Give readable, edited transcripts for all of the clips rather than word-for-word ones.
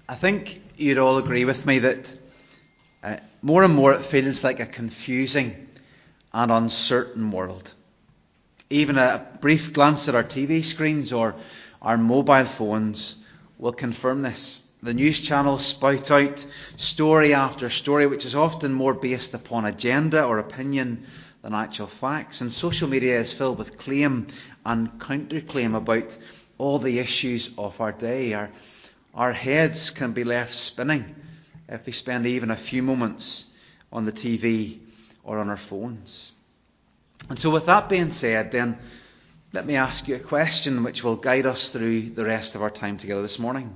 I think you'd all agree with me that more and more it feels like a confusing and uncertain world. Even a brief glance at our TV screens or our mobile phones will confirm this. The news channels spout out story after story, which is often more based upon agenda or opinion than actual facts. And social media is filled with claim and counterclaim about all the issues of our day. Our heads can be left spinning if we spend even a few moments on the TV or on our phones. And so with that being said, then, let me ask you a question which will guide us through the rest of our time together this morning.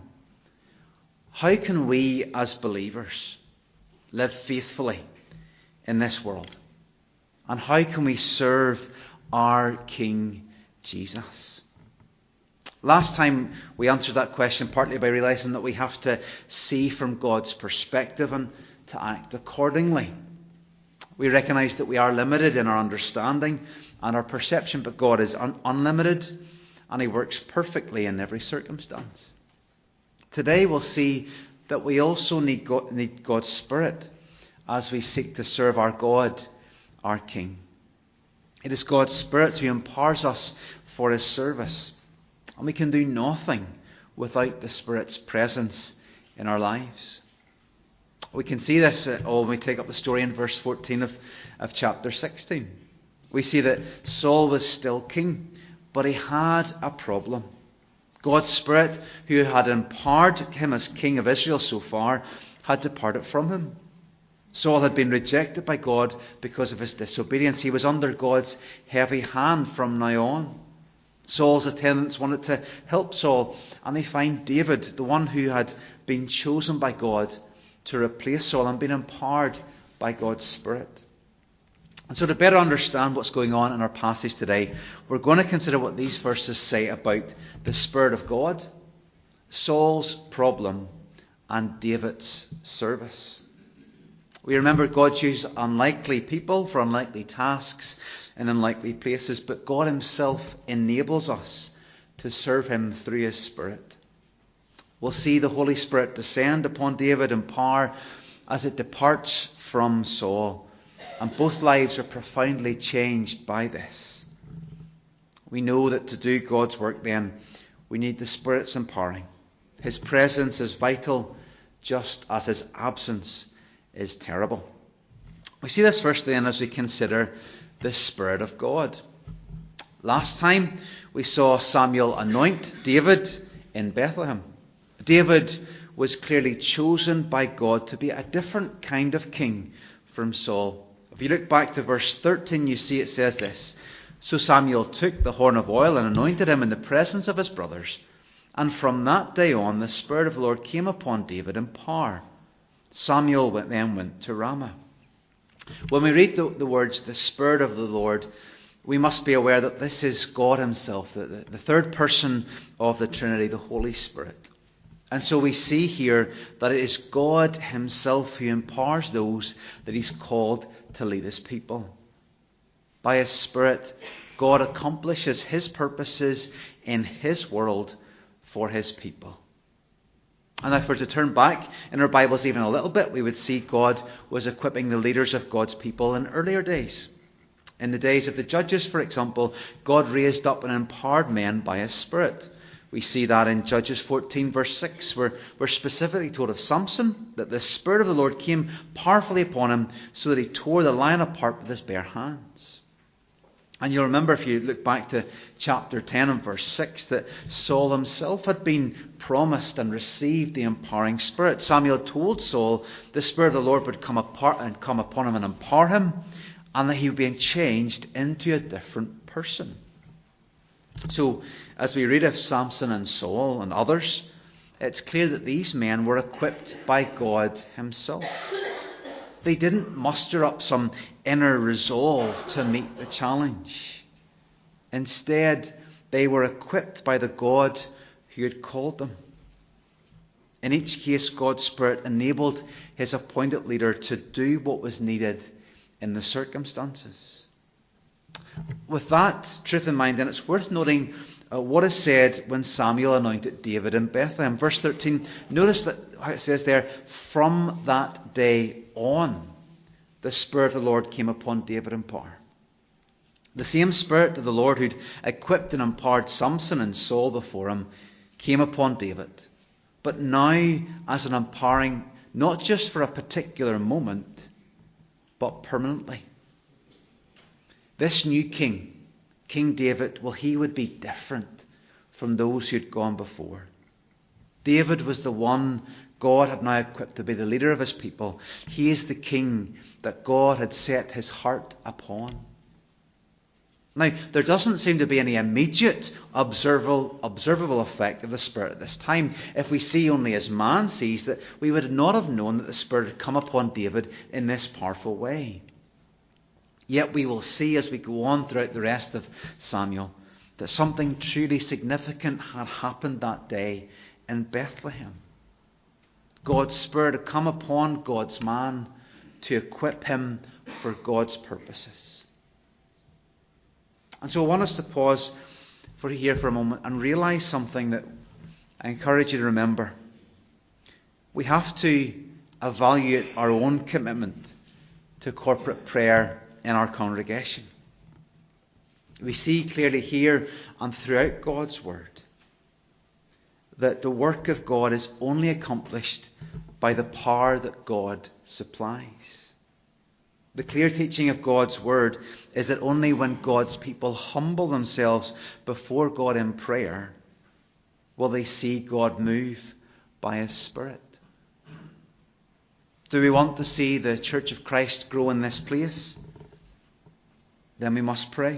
How can we as believers live faithfully in this world? And how can we serve our King Jesus? Last time we answered that question partly by realizing that we have to see from God's perspective and to act accordingly. We recognize that we are limited in our understanding and our perception, but God is unlimited and He works perfectly in every circumstance. Today we'll see that we also need God's Spirit as we seek to serve our God, our King. It is God's Spirit who empowers us for His service. And we can do nothing without the Spirit's presence in our lives. We can see this when we take up the story in verse 14 of chapter 16. We see that Saul was still king, but he had a problem. God's Spirit, who had empowered him as king of Israel so far, had departed from him. Saul had been rejected by God because of his disobedience. He was under God's heavy hand from now on. Saul's attendants wanted to help Saul, and they find David, the one who had been chosen by God to replace Saul and been empowered by God's Spirit. And so to better understand what's going on in our passage today, we're going to consider what these verses say about the Spirit of God, Saul's problem, and David's service. We remember God used unlikely people for unlikely tasks in unlikely places, but God Himself enables us to serve Him through His Spirit. We'll see the Holy Spirit descend upon David in power as it departs from Saul, and both lives are profoundly changed by this. We know that to do God's work then, we need the Spirit's empowering. His presence is vital, just as His absence is terrible. We see this first then as we consider the Spirit of God. Last time we saw Samuel anoint David in Bethlehem. David was clearly chosen by God to be a different kind of king from Saul. If you look back to verse 13, you see it says this: So Samuel took the horn of oil and anointed him in the presence of his brothers. And from that day on, the Spirit of the Lord came upon David in power. Samuel then went to Ramah. When we read the words, the Spirit of the Lord, we must be aware that this is God Himself, the third person of the Trinity, the Holy Spirit. And so we see here that it is God Himself who empowers those that He's called to lead His people. By His Spirit, God accomplishes His purposes in His world for His people. And if we're to turn back in our Bibles even a little bit, we would see God was equipping the leaders of God's people in earlier days. In the days of the Judges, for example, God raised up and empowered men by His Spirit. We see that in Judges 14 verse 6, where we're specifically told of Samson that the Spirit of the Lord came powerfully upon him so that he tore the lion apart with his bare hands. And you'll remember, if you look back to chapter 10 and verse 6, that Saul himself had been promised and received the empowering Spirit. Samuel told Saul the Spirit of the Lord would come upon him and empower him, and that he would be changed into a different person. So, as we read of Samson and Saul and others, it's clear that these men were equipped by God Himself. They didn't muster up some inner resolve to meet the challenge. Instead, they were equipped by the God who had called them. In each case, God's Spirit enabled His appointed leader to do what was needed in the circumstances. With that truth in mind, then, it's worth noting what is said when Samuel anointed David in Bethlehem. Verse 13, notice that how it says there, from that day on, the Spirit of the Lord came upon David in power. The same Spirit of the Lord who'd equipped and empowered Samson and Saul before him came upon David. But now as an empowering, not just for a particular moment, but permanently. This new king, King David, well, he would be different from those who had gone before. David was the one God had now equipped to be the leader of his people. He is the king that God had set his heart upon. Now, there doesn't seem to be any immediate observable effect of the Spirit at this time. If we see only as man sees, that we would not have known that the Spirit had come upon David in this powerful way. Yet we will see as we go on throughout the rest of Samuel that something truly significant had happened that day in Bethlehem. God's Spirit had come upon God's man to equip him for God's purposes. And so I want us to pause here for a moment and realize something that I encourage you to remember. We have to evaluate our own commitment to corporate prayer in our congregation. We see clearly here and throughout God's Word that the work of God is only accomplished by the power that God supplies. The clear teaching of God's Word is that only when God's people humble themselves before God in prayer will they see God move by His Spirit. Do we want to see the Church of Christ grow in this place? Then we must pray.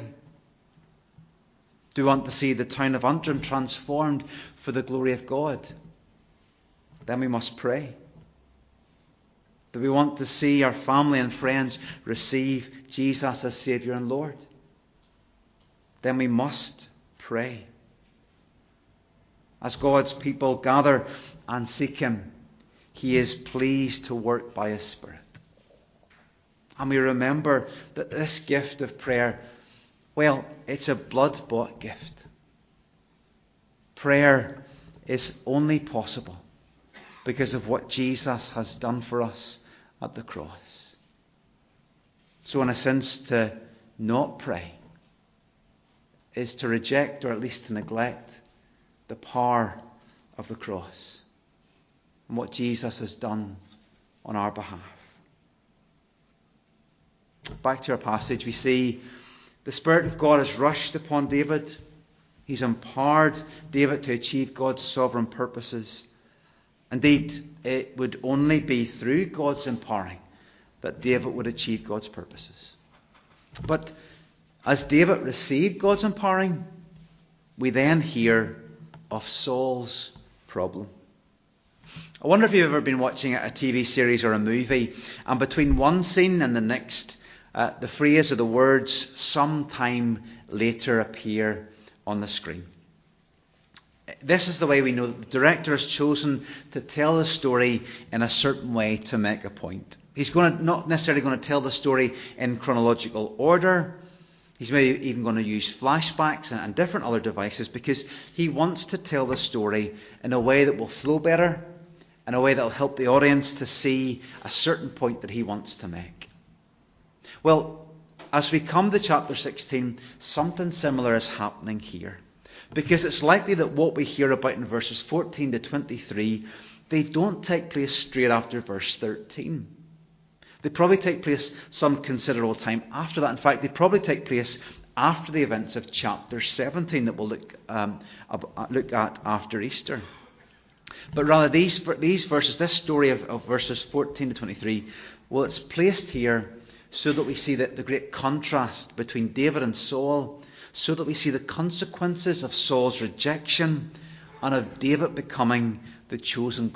Do we want to see the town of Antrim transformed for the glory of God? Then we must pray. Do we want to see our family and friends receive Jesus as Saviour and Lord? Then we must pray. As God's people gather and seek Him, He is pleased to work by His Spirit. And we remember that this gift of prayer, well, it's a blood-bought gift. Prayer is only possible because of what Jesus has done for us at the cross. So in a sense, to not pray is to reject, or at least to neglect, the power of the cross and what Jesus has done on our behalf. Back to our passage, we see the Spirit of God has rushed upon David. He's empowered David to achieve God's sovereign purposes. Indeed, it would only be through God's empowering that David would achieve God's purposes. But as David received God's empowering, we then hear of Saul's problem. I wonder if you've ever been watching a TV series or a movie, and between one scene and the next, the phrase or the words "sometime later" appear on the screen. This is the way we know that the director has chosen to tell the story in a certain way to make a point. He's not necessarily going to tell the story in chronological order. He's maybe even going to use flashbacks and different other devices because he wants to tell the story in a way that will flow better, in a way that will help the audience to see a certain point that he wants to make. Well, as we come to chapter 16, something similar is happening here. Because it's likely that what we hear about in verses 14 to 23, they don't take place straight after verse 13. They probably take place some considerable time after that. In fact, they probably take place after the events of chapter 17 that we'll look at after Easter. But rather, these verses, this story of verses 14 to 23, well, it's placed here so that we see the great contrast between David and Saul, so that we see the consequences of Saul's rejection and of David becoming the chosen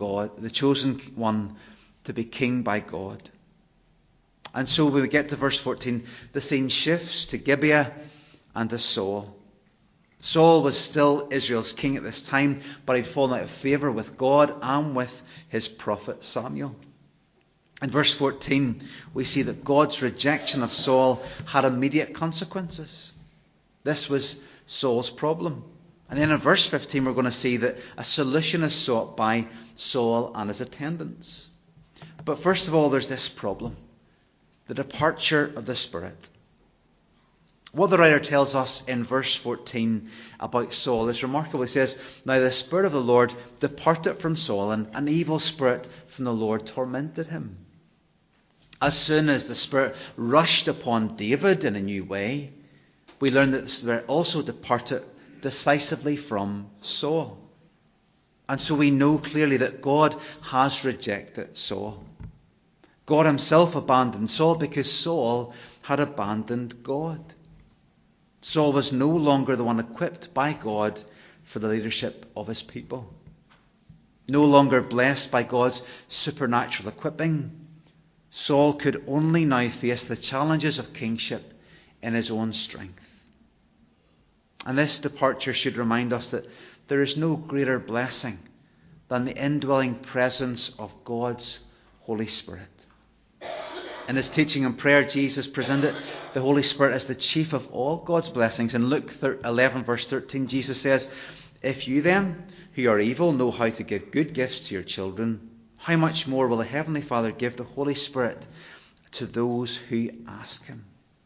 one to be king by God. And so when we get to verse 14, the scene shifts to Gibeah and to Saul. Saul was still Israel's king at this time, but he'd fallen out of favour with God and with his prophet Samuel. In verse 14, we see that God's rejection of Saul had immediate consequences. This was Saul's problem. And then in verse 15 we're going to see that a solution is sought by Saul and his attendants. But first of all, there's this problem: the departure of the Spirit. What the writer tells us in verse 14 about Saul is remarkable. He says, "Now the Spirit of the Lord departed from Saul, and an evil spirit from the Lord tormented him." As soon as the Spirit rushed upon David in a new way, we learn that the Spirit also departed decisively from Saul. And so we know clearly that God has rejected Saul. God himself abandoned Saul because Saul had abandoned God. Saul was no longer the one equipped by God for the leadership of his people. No longer blessed by God's supernatural equipping, Saul could only now face the challenges of kingship in his own strength. And this departure should remind us that there is no greater blessing than the indwelling presence of God's Holy Spirit. In his teaching and prayer, Jesus presented the Holy Spirit as the chief of all God's blessings. In Luke 11 verse 13, Jesus says, "If you then, who are evil, know how to give good gifts to your children, how much more will the Heavenly Father give the Holy Spirit to those who ask him?"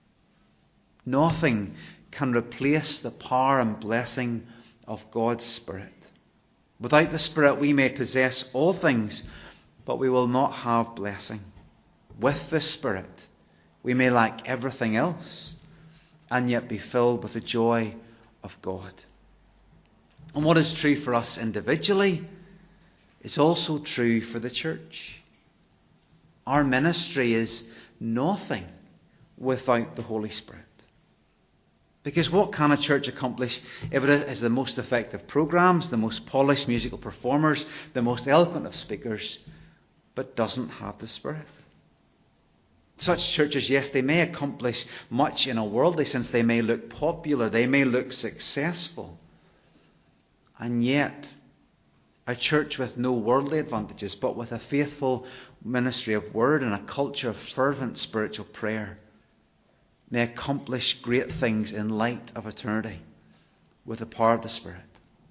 Nothing can replace the power and blessing of God's Spirit. Without the Spirit, we may possess all things, but we will not have blessing. With the Spirit, we may lack everything else and yet be filled with the joy of God. And what is true for us individually is also true for the church. Our ministry is nothing without the Holy Spirit. Because what can a church accomplish if it has the most effective programs, the most polished musical performers, the most eloquent of speakers, but doesn't have the Spirit? Such churches, yes, they may accomplish much in a worldly sense. They may look popular, they may look successful. And yet, a church with no worldly advantages, but with a faithful ministry of word and a culture of fervent spiritual prayer, may accomplish great things in light of eternity with the power of the Spirit.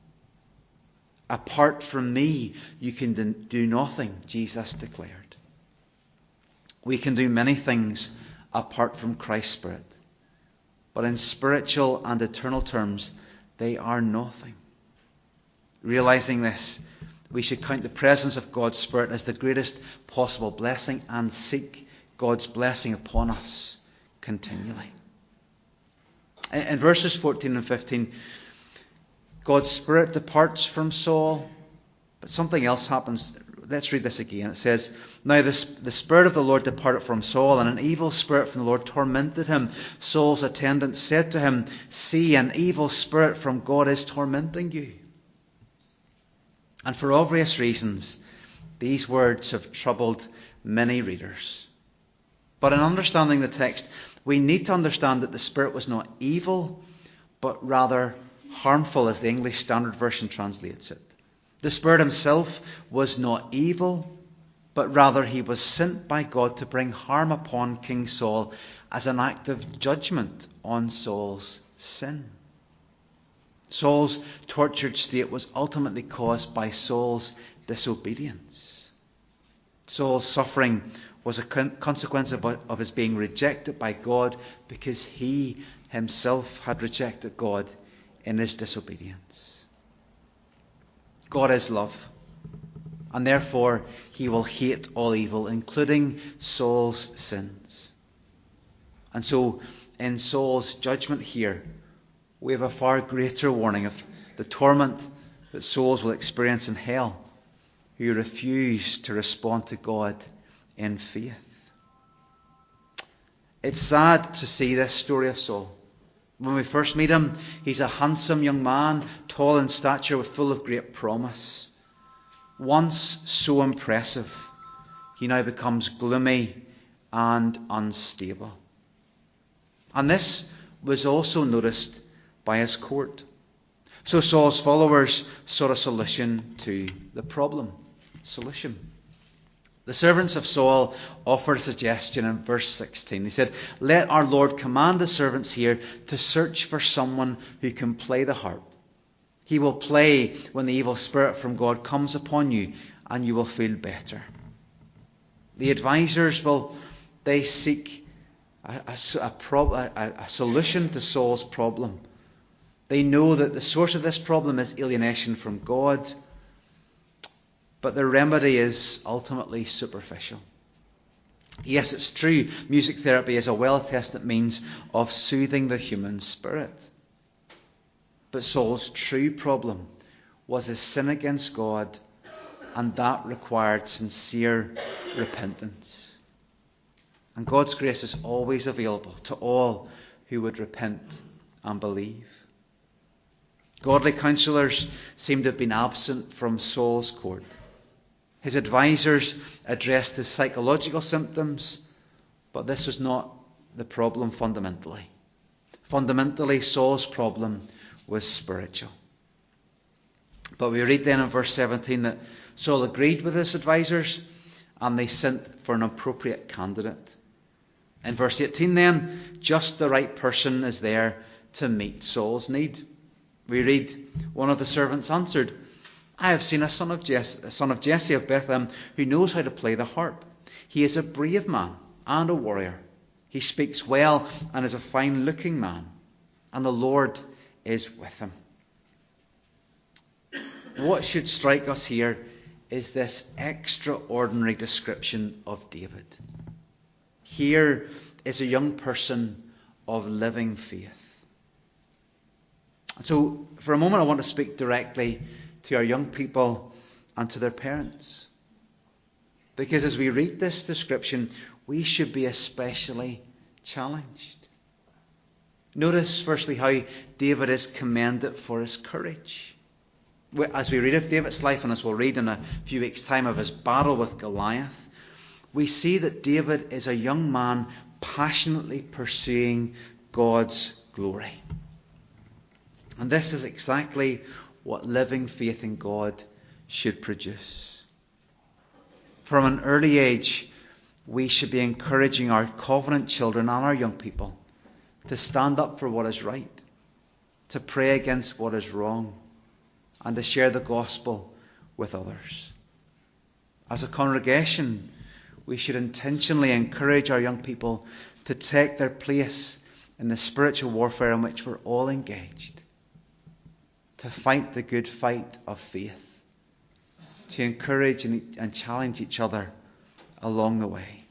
Apart from me, you can do nothing, Jesus declared. We can do many things apart from Christ's Spirit, but in spiritual and eternal terms, they are nothing. Realizing this, we should count the presence of God's Spirit as the greatest possible blessing and seek God's blessing upon us continually. In verses 14 and 15, God's Spirit departs from Saul, but something else happens. Let's read this again. It says, "Now the Spirit of the Lord departed from Saul, and an evil spirit from the Lord tormented him. Saul's attendants said to him, 'See, an evil spirit from God is tormenting you.'" And for obvious reasons, these words have troubled many readers. But in understanding the text, we need to understand that the Spirit was not evil, but rather harmful, as the English Standard Version translates it. The Spirit himself was not evil, but rather he was sent by God to bring harm upon King Saul as an act of judgment on Saul's sin. Saul's tortured state was ultimately caused by Saul's disobedience. Saul's suffering was a consequence of his being rejected by God because he himself had rejected God in his disobedience. God is love, and therefore he will hate all evil, including Saul's sins. And so in Saul's judgment here, we have a far greater warning of the torment that souls will experience in hell who refuse to respond to God in faith. It's sad to see this story of Saul. When we first meet him, he's a handsome young man, tall in stature, full of great promise. Once so impressive, he now becomes gloomy and unstable. And this was also noticed by his court. So Saul's followers sought a solution to the problem. Solution. The servants of Saul offered a suggestion in verse 16. He said, "Let our Lord command the servants here to search for someone who can play the harp." He will play when the evil spirit from God comes upon you, and you will feel better. The advisors they seek a solution to Saul's problem. They know that the source of this problem is alienation from God, but the remedy is ultimately superficial. Yes, it's true, music therapy is a well-tested means of soothing the human spirit. But Saul's true problem was his sin against God, and that required sincere repentance. And God's grace is always available to all who would repent and believe. Godly counsellors seem to have been absent from Saul's court. His advisors addressed his psychological symptoms, but this was not the problem fundamentally. Fundamentally, Saul's problem was spiritual. But we read then in verse 17 that Saul agreed with his advisors and they sent for an appropriate candidate. In verse 18 then, just the right person is there to meet Saul's need. We read, one of the servants answered, I have seen a son of Jesse of Bethlehem who knows how to play the harp. He is a brave man and a warrior. He speaks well and is a fine-looking man, and the Lord is with him. What should strike us here is this extraordinary description of David. Here is a young person of living faith. So, for a moment, I want to speak directly to our young people and to their parents. Because as we read this description, we should be especially challenged. Notice, firstly, how David is commended for his courage. As we read of David's life, and as we'll read in a few weeks' time of his battle with Goliath, we see that David is a young man passionately pursuing God's glory. And this is exactly what living faith in God should produce. From an early age, we should be encouraging our covenant children and our young people to stand up for what is right, to pray against what is wrong, and to share the gospel with others. As a congregation, we should intentionally encourage our young people to take their place in the spiritual warfare in which we're all engaged, to fight the good fight of faith, to encourage and challenge each other along the way.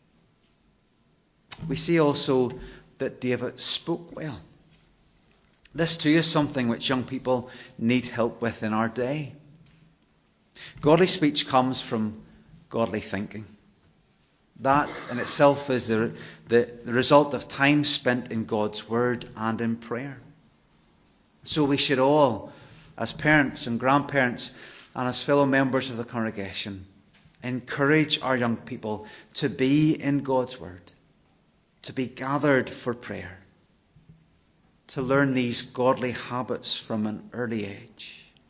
We see also that David spoke well. This too is something which young people need help with in our day. Godly speech comes from godly thinking. That in itself is the result of time spent in God's word and in prayer. So we should all, as parents and grandparents and as fellow members of the congregation, encourage our young people to be in God's word, to be gathered for prayer, to learn these godly habits from an early age.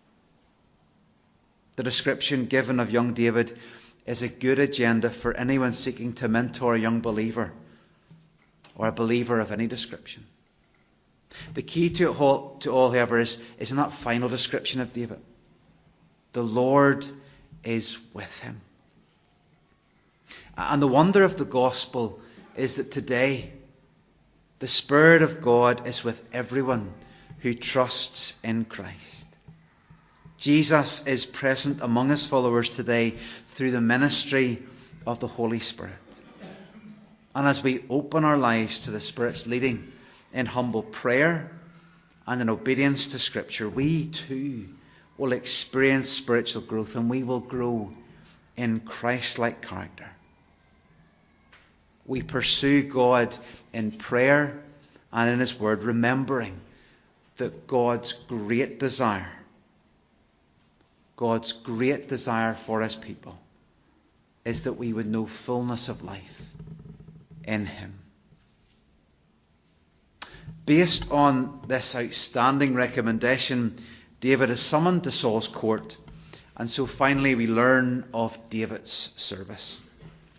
The description given of young David is a good agenda for anyone seeking to mentor a young believer or a believer of any description. The key to all, however, is in that final description of David. The Lord is with him. And the wonder of the gospel is that today the Spirit of God is with everyone who trusts in Christ. Jesus is present among his followers today through the ministry of the Holy Spirit. And as we open our lives to the Spirit's leading in humble prayer and in obedience to Scripture, we too will experience spiritual growth, and we will grow in Christ-like character. We pursue God in prayer and in his word, remembering that God's great desire for his people is that we would know fullness of life in him. Based on this outstanding recommendation, David is summoned to Saul's court, and so finally we learn of David's service.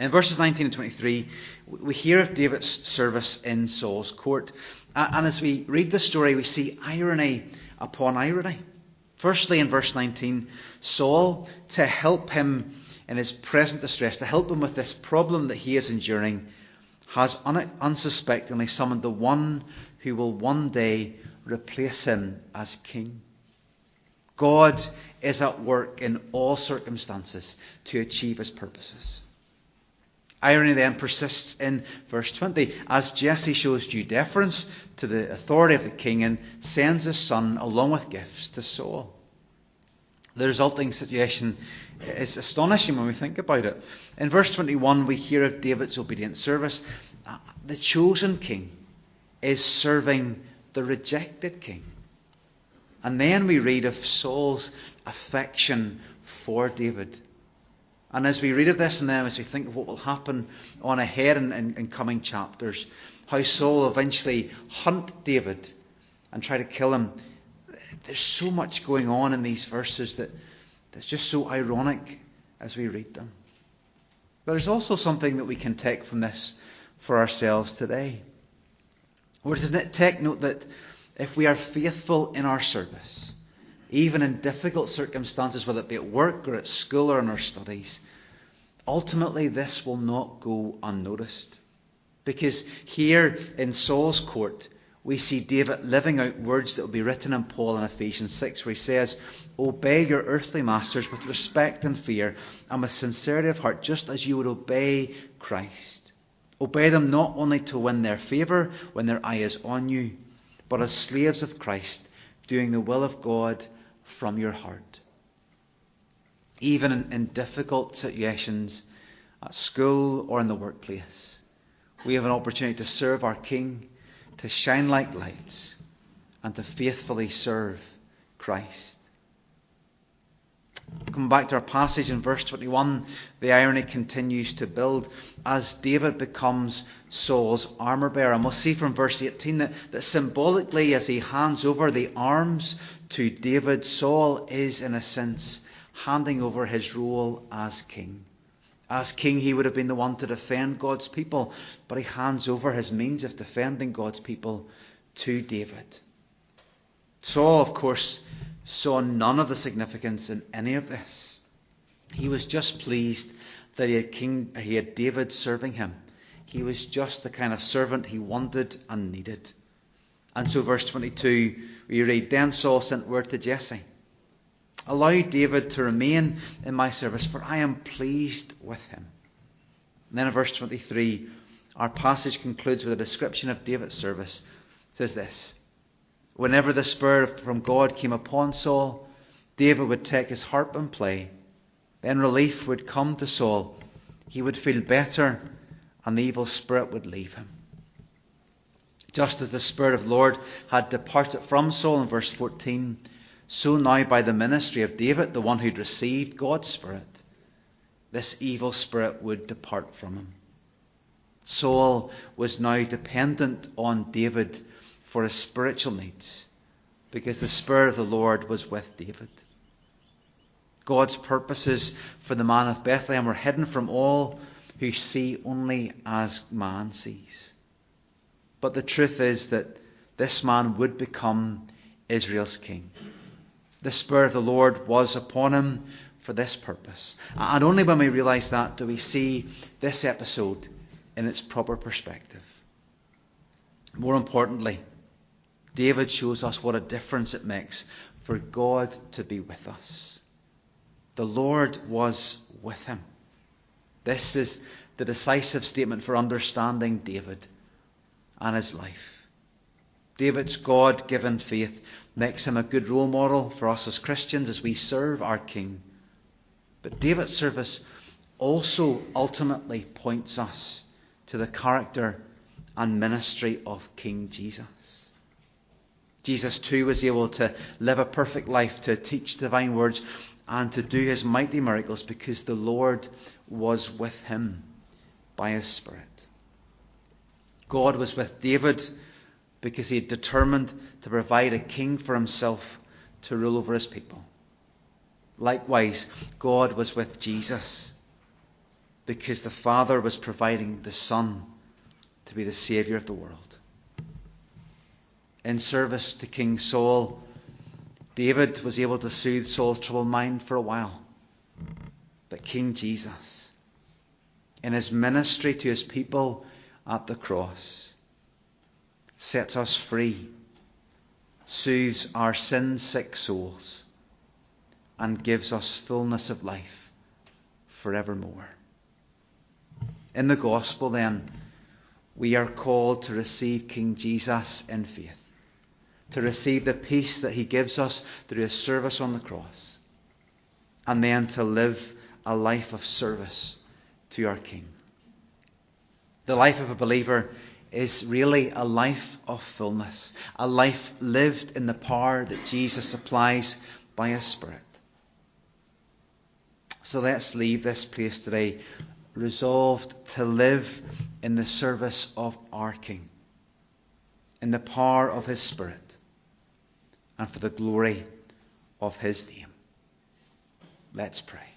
In verses 19 and 23, we hear of David's service in Saul's court. And as we read the story, we see irony upon irony. Firstly, in verse 19, Saul, to help him in his present distress, to help him with this problem that he is enduring, has unsuspectingly summoned the one who will one day replace him as king. God is at work in all circumstances to achieve his purposes. Irony then persists in verse 20 as Jesse shows due deference to the authority of the king and sends his son along with gifts to Saul. The resulting situation is astonishing when we think about it. In verse 21 we hear of David's obedient service. The chosen king is serving the rejected king. And then we read of Saul's affection for David. And as we read of this and then as we think of what will happen on ahead in coming chapters, how Saul eventually hunt David and try to kill him, there's so much going on in these verses that's just so ironic as we read them. But there's also something that we can take from this for ourselves today. We're to take note that if we are faithful in our service, even in difficult circumstances, whether it be at work or at school or in our studies, ultimately this will not go unnoticed. Because here in Saul's court, we see David living out words that will be written in Paul in Ephesians 6, where he says, "Obey your earthly masters with respect and fear, and with sincerity of heart, just as you would obey Christ. Obey them not only to win their favour when their eye is on you, but as slaves of Christ, doing the will of God from your heart." Even in difficult situations at school or in the workplace, we have an opportunity to serve our King, to shine like lights, and to faithfully serve Christ. Coming back to our passage in verse 21, the irony continues to build as David becomes Saul's armour bearer. And we'll see from verse 18 that symbolically, as he hands over the arms to David, Saul is, in a sense, handing over his role as king. As king, he would have been the one to defend God's people, but he hands over his means of defending God's people to David. Saul, of course, saw none of the significance in any of this. He was just pleased that he had David serving him. He was just the kind of servant he wanted and needed. And so verse 22, we read, "Then Saul sent word to Jesse, 'Allow David to remain in my service, for I am pleased with him.'" And then in verse 23, our passage concludes with a description of David's service. It says this: "Whenever the Spirit from God came upon Saul, David would take his harp and play. Then relief would come to Saul. He would feel better, and the evil spirit would leave him." Just as the Spirit of the Lord had departed from Saul in verse 14, so now by the ministry of David, the one who'd received God's Spirit, this evil spirit would depart from him. Saul was now dependent on David for his spiritual needs, because the Spirit of the Lord was with David. God's purposes for the man of Bethlehem were hidden from all who see only as man sees. But the truth is that this man would become Israel's king. The Spirit of the Lord was upon him for this purpose. And only when we realise that do we see this episode in its proper perspective. More importantly, David shows us what a difference it makes for God to be with us. The Lord was with him. This is the decisive statement for understanding David and his life. David's God-given faith makes him a good role model for us as Christians as we serve our King. But David's service also ultimately points us to the character and ministry of King Jesus. Jesus too was able to live a perfect life, to teach divine words, and to do his mighty miracles because the Lord was with him by his Spirit. God was with David because he had determined to provide a king for himself to rule over his people. Likewise, God was with Jesus. because the Father was providing the Son to be the Saviour of the world. In service to King Saul, David was able to soothe Saul's troubled mind for a while. But King Jesus, in his ministry to his people at the cross, sets us free, soothes our sin-sick souls, and gives us fullness of life forevermore. In the gospel, then, we are called to receive King Jesus in faith, to receive the peace that he gives us through his service on the cross, and then to live a life of service to our King. The life of a believer is really a life of fullness, a life lived in the power that Jesus supplies by his Spirit. So let's leave this place today resolved to live in the service of our King, in the power of his Spirit, and for the glory of his name. Let's pray.